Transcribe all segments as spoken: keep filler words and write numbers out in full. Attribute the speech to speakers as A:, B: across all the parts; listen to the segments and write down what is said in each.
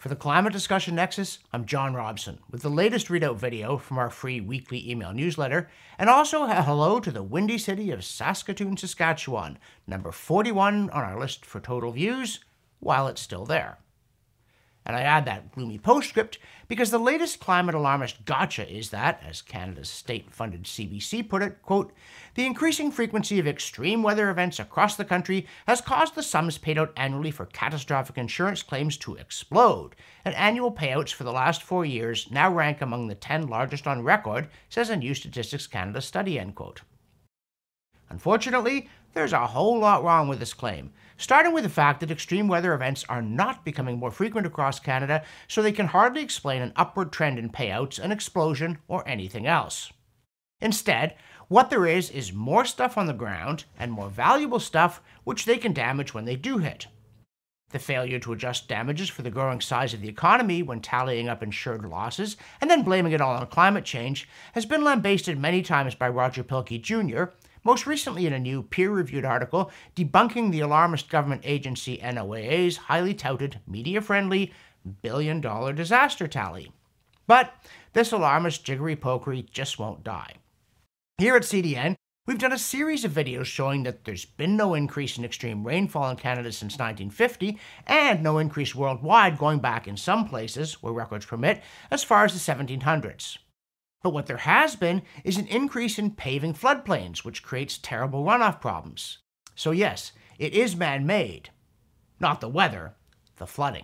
A: For the Climate Discussion Nexus, I'm John Robson with the latest readout video from our free weekly email newsletter, and also a hello to the windy city of Saskatoon, Saskatchewan, number forty-one on our list for total views, while it's still there. And I add that gloomy postscript because the latest climate alarmist gotcha is that, as Canada's state-funded C B C put it, quote, the increasing frequency of extreme weather events across the country has caused the sums paid out annually for catastrophic insurance claims to explode, and annual payouts for the last four years now rank among the ten largest on record, says a New Statistics Canada study, end quote. Unfortunately, there's a whole lot wrong with this claim, starting with the fact that extreme weather events are not becoming more frequent across Canada, so they can hardly explain an upward trend in payouts, an explosion, or anything else. Instead, what there is is more stuff on the ground, and more valuable stuff which they can damage when they do hit. The failure to adjust damages for the growing size of the economy when tallying up insured losses, and then blaming it all on climate change, has been lambasted many times by Roger Pielke Junior, most recently in a new peer-reviewed article debunking the alarmist government agency NOAA's highly touted, media-friendly, billion-dollar disaster tally. But this alarmist jiggery-pokery just won't die. Here at C D N, we've done a series of videos showing that there's been no increase in extreme rainfall in Canada since nineteen fifty, and no increase worldwide going back in some places, where records permit, as far as the seventeen hundreds. But what there has been is an increase in paving floodplains, which creates terrible runoff problems. So yes, it is man-made. Not the weather, the flooding.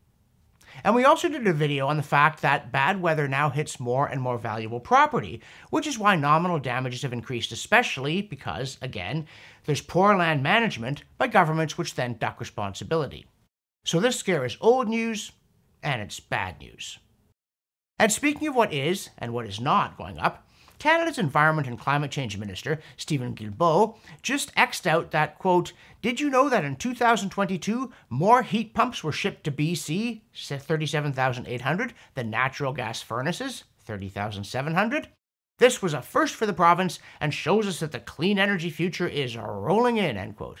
A: And we also did a video on the fact that bad weather now hits more and more valuable property, which is why nominal damages have increased, especially because, again, there's poor land management by governments which then duck responsibility. So this scare is old news, and it's bad news. And speaking of what is and what is not going up, Canada's Environment and Climate Change Minister, Steven Guilbeault, just X'd out that, quote, did you know that in two thousand twenty-two, more heat pumps were shipped to B C, thirty-seven thousand eight hundred, than natural gas furnaces, thirty thousand seven hundred? This was a first for the province and shows us that the clean energy future is rolling in, end quote.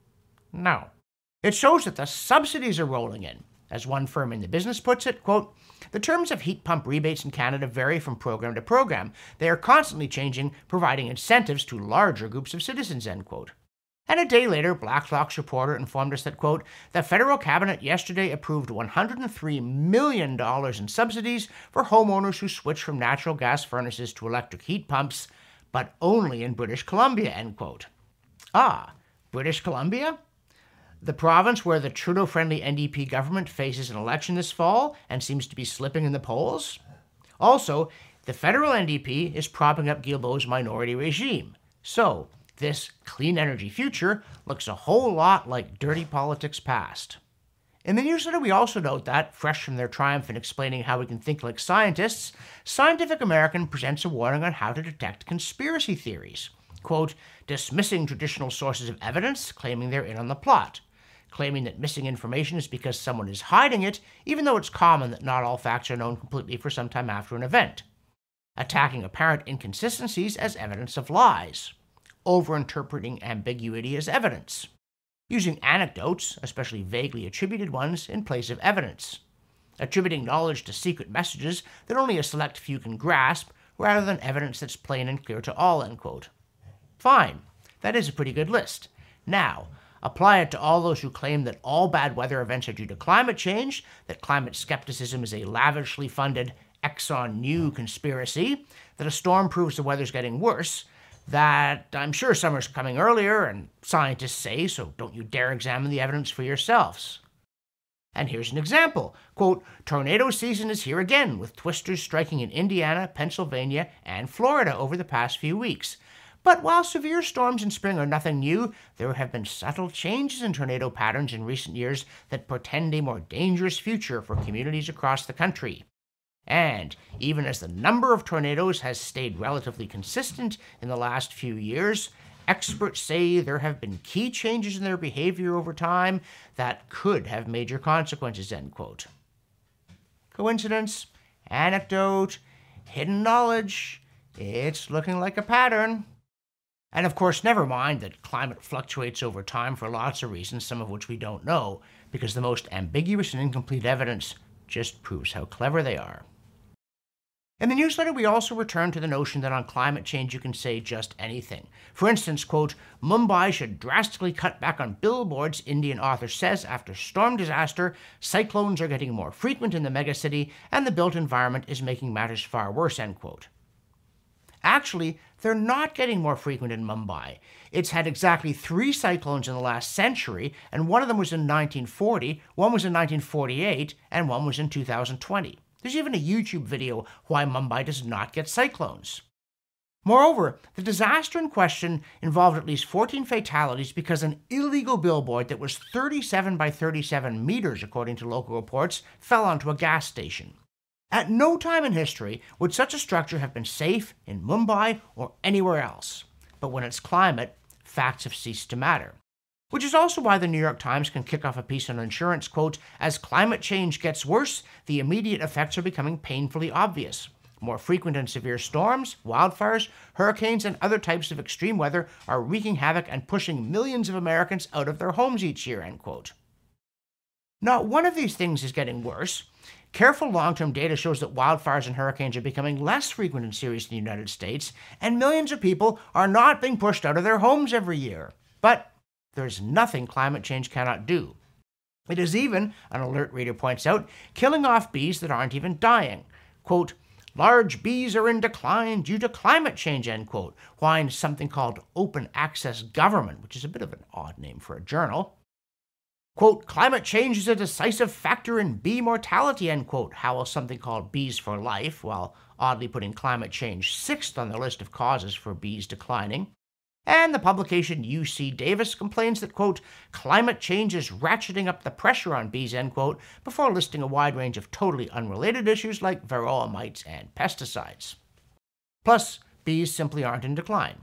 A: No. It shows that the subsidies are rolling in. As one firm in the business puts it, quote, the terms of heat pump rebates in Canada vary from program to program. They are constantly changing, providing incentives to larger groups of citizens, end quote. And a day later, Blacklock's reporter informed us that, quote, the federal cabinet yesterday approved one hundred three million dollars in subsidies for homeowners who switch from natural gas furnaces to electric heat pumps, but only in British Columbia, end quote. Ah, British Columbia? The province where the Trudeau-friendly N D P government faces an election this fall and seems to be slipping in the polls? Also, the federal N D P is propping up Guilbeault's minority regime. So, this clean energy future looks a whole lot like dirty politics past. In the newsletter, we also note that, fresh from their triumph in explaining how we can think like scientists, Scientific American presents a warning on how to detect conspiracy theories. Quote, dismissing traditional sources of evidence, claiming they're in on the plot. Claiming that missing information is because someone is hiding it, even though it's common that not all facts are known completely for some time after an event. Attacking apparent inconsistencies as evidence of lies. Overinterpreting ambiguity as evidence. Using anecdotes, especially vaguely attributed ones, in place of evidence. Attributing knowledge to secret messages that only a select few can grasp, rather than evidence that's plain and clear to all, end quote. Fine, that is a pretty good list. Now, apply it to all those who claim that all bad weather events are due to climate change, that climate skepticism is a lavishly funded Exxon new conspiracy, that a storm proves the weather's getting worse, that I'm sure summer's coming earlier, and scientists say, so don't you dare examine the evidence for yourselves. And here's an example. Quote, tornado season is here again, with twisters striking in Indiana, Pennsylvania, and Florida over the past few weeks. But while severe storms in spring are nothing new, there have been subtle changes in tornado patterns in recent years that portend a more dangerous future for communities across the country. And even as the number of tornadoes has stayed relatively consistent in the last few years, experts say there have been key changes in their behavior over time that could have major consequences, end quote. Coincidence? Anecdote? Hidden knowledge? It's looking like a pattern. And of course, never mind that climate fluctuates over time for lots of reasons, some of which we don't know, because the most ambiguous and incomplete evidence just proves how clever they are. In the newsletter, we also return to the notion that on climate change you can say just anything. For instance, quote, Mumbai should drastically cut back on billboards, Indian author says after storm disaster, cyclones are getting more frequent in the megacity, and the built environment is making matters far worse, end quote. Actually, they're not getting more frequent in Mumbai. It's had exactly three cyclones in the last century, and one of them was in nineteen forty, one was in nineteen forty-eight, and one was in two thousand twenty. There's even a YouTube video why Mumbai does not get cyclones. Moreover, the disaster in question involved at least fourteen fatalities because an illegal billboard that was thirty-seven by thirty-seven meters, according to local reports, fell onto a gas station. At no time in history would such a structure have been safe in Mumbai or anywhere else. But when it's climate, facts have ceased to matter. Which is also why the New York Times can kick off a piece on insurance, quote, as climate change gets worse, the immediate effects are becoming painfully obvious. More frequent and severe storms, wildfires, hurricanes, and other types of extreme weather are wreaking havoc and pushing millions of Americans out of their homes each year, end quote. Not one of these things is getting worse. Careful long-term data shows that wildfires and hurricanes are becoming less frequent and serious in the United States, and millions of people are not being pushed out of their homes every year. But there's nothing climate change cannot do. It is even, an alert reader points out, killing off bees that aren't even dying. Quote, large bees are in decline due to climate change, end quote, whines something called Open Access Government, which is a bit of an odd name for a journal. Quote, climate change is a decisive factor in bee mortality, end quote, howls something called Bees for Life, while oddly putting climate change sixth on the list of causes for bees declining. And the publication U C Davis complains that, quote, climate change is ratcheting up the pressure on bees, end quote, before listing a wide range of totally unrelated issues like varroa mites and pesticides. Plus, bees simply aren't in decline.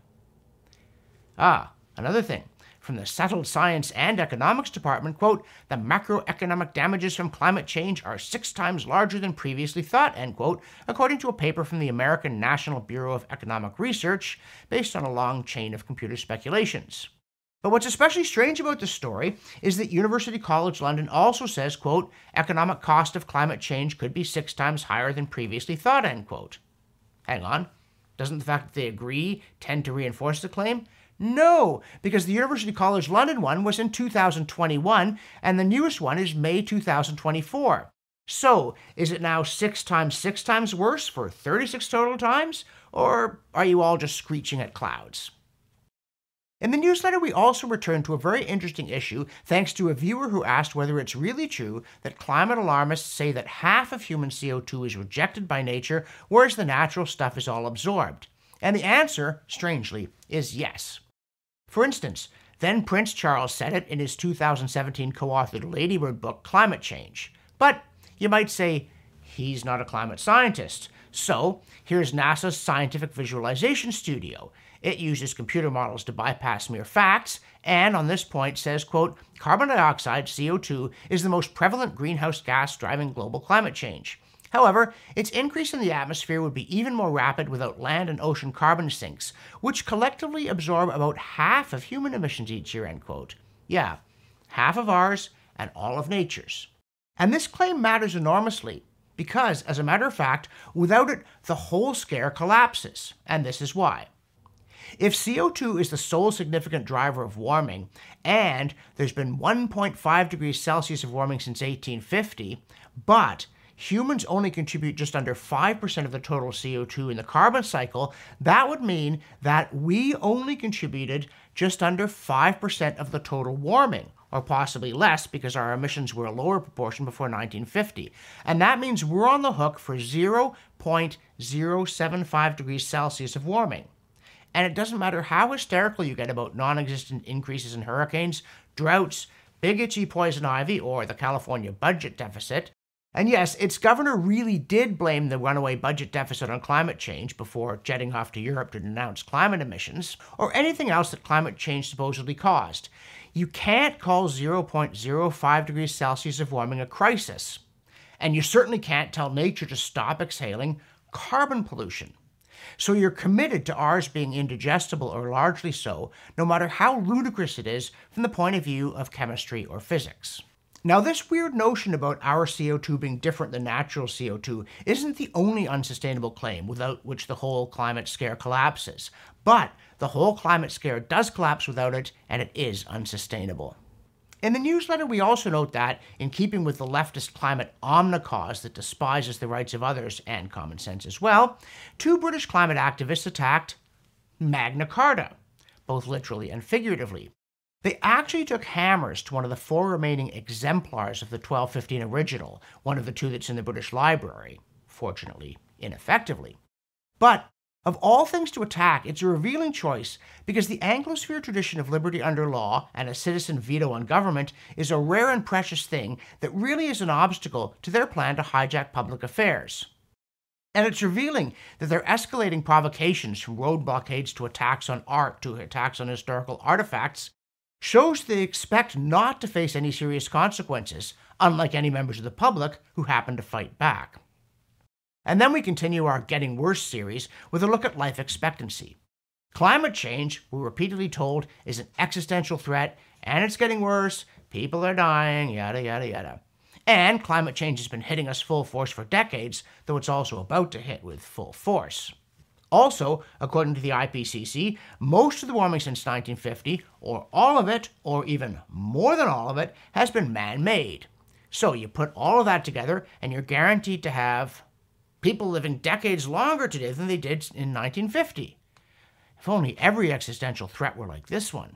A: Ah, another thing. From the Settled Science and Economics Department, quote, the macroeconomic damages from climate change are six times larger than previously thought, end quote, according to a paper from the American National Bureau of Economic Research, based on a long chain of computer speculations. But what's especially strange about this story is that University College London also says, quote, economic cost of climate change could be six times higher than previously thought, end quote. Hang on, doesn't the fact that they agree tend to reinforce the claim? No, because the University College London one was in two thousand twenty-one, and the newest one is May two thousand twenty-four. So, is it now six times six times worse for thirty-six total times? Or are you all just screeching at clouds? In the newsletter, we also return to a very interesting issue thanks to a viewer who asked whether it's really true that climate alarmists say that half of human C O two is rejected by nature, whereas the natural stuff is all absorbed. And the answer, strangely, is yes. For instance, then Prince Charles said it in his two thousand seventeen co-authored Ladybird book, Climate Change. But you might say, he's not a climate scientist. So here's NASA's Scientific Visualization Studio. It uses computer models to bypass mere facts, and on this point says, quote, carbon dioxide, C O two, is the most prevalent greenhouse gas driving global climate change. However, its increase in the atmosphere would be even more rapid without land and ocean carbon sinks, which collectively absorb about half of human emissions each year, end quote. Yeah, half of ours and all of nature's. And this claim matters enormously because, as a matter of fact, without it, the whole scare collapses, and this is why. If C O two is the sole significant driver of warming, and there's been one point five degrees Celsius of warming since eighteen fifty, but humans only contribute just under five percent of the total C O two in the carbon cycle, that would mean that we only contributed just under five percent of the total warming, or possibly less because our emissions were a lower proportion before nineteen fifty. And that means we're on the hook for zero point zero seven five degrees Celsius of warming. And it doesn't matter how hysterical you get about non-existent increases in hurricanes, droughts, big itchy poison ivy, or the California budget deficit. And yes, its governor really did blame the runaway budget deficit on climate change before jetting off to Europe to denounce climate emissions, or anything else that climate change supposedly caused. You can't call zero point zero five degrees Celsius of warming a crisis. And you certainly can't tell nature to stop exhaling carbon pollution. So you're committed to ours being indigestible or largely so, no matter how ludicrous it is from the point of view of chemistry or physics. Now, this weird notion about our C O two being different than natural C O two isn't the only unsustainable claim without which the whole climate scare collapses. But the whole climate scare does collapse without it, and it is unsustainable. In the newsletter, we also note that, in keeping with the leftist climate omnicause that despises the rights of others, and common sense as well, two British climate activists attacked Magna Carta, both literally and figuratively. They actually took hammers to one of the four remaining exemplars of the twelve fifteen original, one of the two that's in the British Library, fortunately, ineffectively. But of all things to attack, it's a revealing choice because the Anglosphere tradition of liberty under law and a citizen veto on government is a rare and precious thing that really is an obstacle to their plan to hijack public affairs. And it's revealing that their escalating provocations from road blockades to attacks on art to attacks on historical artifacts shows they expect not to face any serious consequences, unlike any members of the public who happen to fight back. And then we continue our Getting Worse series with a look at life expectancy. Climate change, we're repeatedly told, is an existential threat, and it's getting worse, people are dying, yada yada yada. And climate change has been hitting us full force for decades, though it's also about to hit with full force. Also, according to the I P C C, most of the warming since nineteen fifty, or all of it, or even more than all of it, has been man-made. So you put all of that together, and you're guaranteed to have people living decades longer today than they did in nineteen fifty. If only every existential threat were like this one.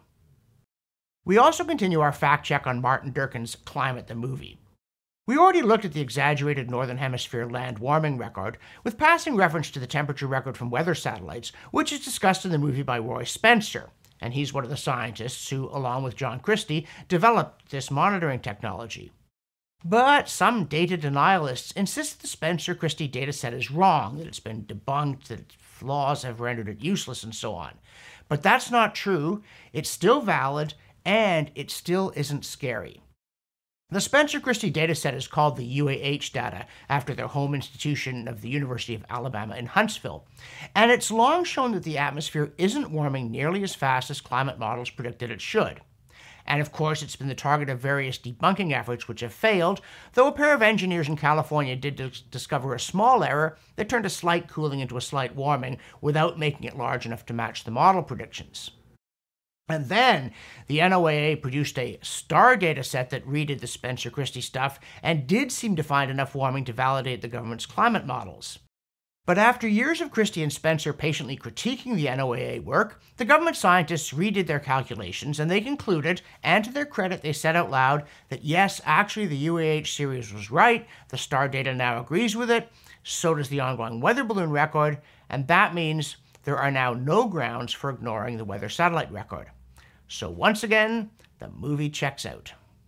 A: We also continue our fact check on Martin Durkin's Climate the Movie. We already looked at the exaggerated Northern Hemisphere land warming record, with passing reference to the temperature record from weather satellites, which is discussed in the movie by Roy Spencer, and he's one of the scientists who, along with John Christie, developed this monitoring technology. But some data denialists insist the Spencer-Christie dataset is wrong, that it's been debunked, that flaws have rendered it useless, and so on. But that's not true, it's still valid, and it still isn't scary. The Spencer-Christie dataset is called the U A H data, after their home institution of the University of Alabama in Huntsville, and it's long shown that the atmosphere isn't warming nearly as fast as climate models predicted it should. And of course, it's been the target of various debunking efforts which have failed, though a pair of engineers in California did dis- discover a small error that turned a slight cooling into a slight warming without making it large enough to match the model predictions. And then the N O A A produced a STAR data set that redid the Spencer-Christie stuff and did seem to find enough warming to validate the government's climate models. But after years of Christie and Spencer patiently critiquing the N O A A work, the government scientists redid their calculations and they concluded, and to their credit they said out loud, that yes, actually the U A H series was right, the STAR data now agrees with it, so does the ongoing weather balloon record, and that means there are now no grounds for ignoring the weather satellite record. So once again, the movie checks out.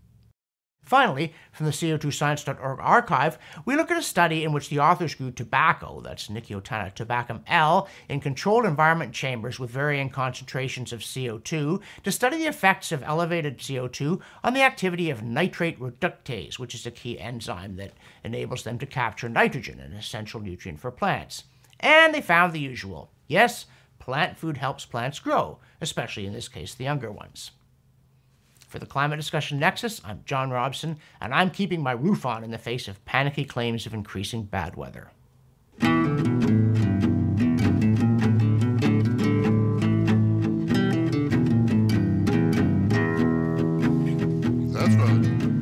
A: Finally, from the C O two science dot org archive, we look at a study in which the authors grew tobacco, that's Nicotiana tabacum L, in controlled environment chambers with varying concentrations of C O two to study the effects of elevated C O two on the activity of nitrate reductase, which is a key enzyme that enables them to capture nitrogen, an essential nutrient for plants. And they found the usual. Yes, plant food helps plants grow, especially in this case the younger ones. For the Climate Discussion Nexus, I'm John Robson, and I'm keeping my roof on in the face of panicky claims of increasing bad weather.
B: That's right.